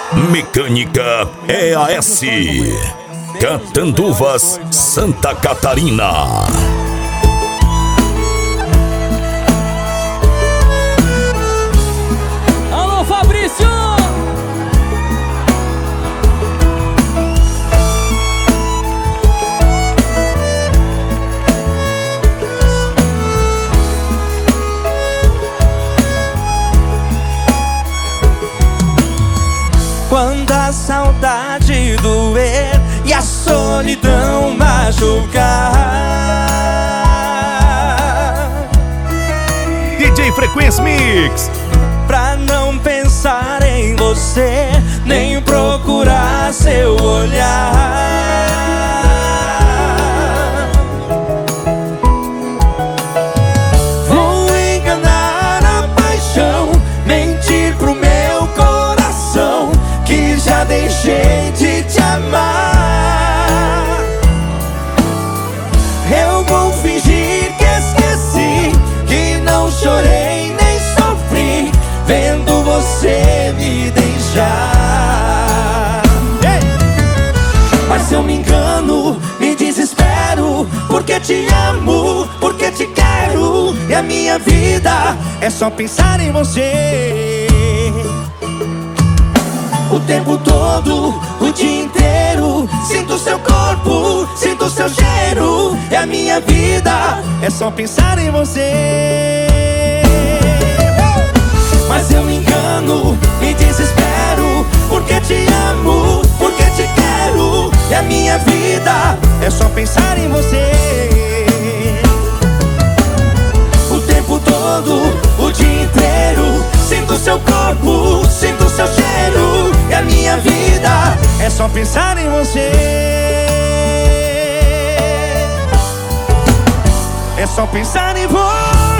Mecânica EAS, Catanduvas, Santa Catarina. Alô, Fabrício! Quando a saudade doer e a solidão machucar, DJ Frequência Mix. pra não pensar em você, nem procurar seu olhar. Vou enganar a paixão, mentir pro meu coração que já deixei de te amar. Eu vou fingir que esqueci, que não chorei nem sofri, vendo você me deixar. Mas se eu me engano, me desespero, porque te amo, porque te quero, e a minha vida é só pensar em você. O tempo todo, o dia inteiro, sinto seu corpo, sinto seu cheiro, e a minha vida é só pensar em você. Mas eu me engano, me desespero, porque te amo, porque te quero, e a minha vida é só pensar em você. O tempo todo, o dia inteiro, sinto seu corpo, sinto seu cheiro, e a minha vida é só pensar em você. É só pensar em você.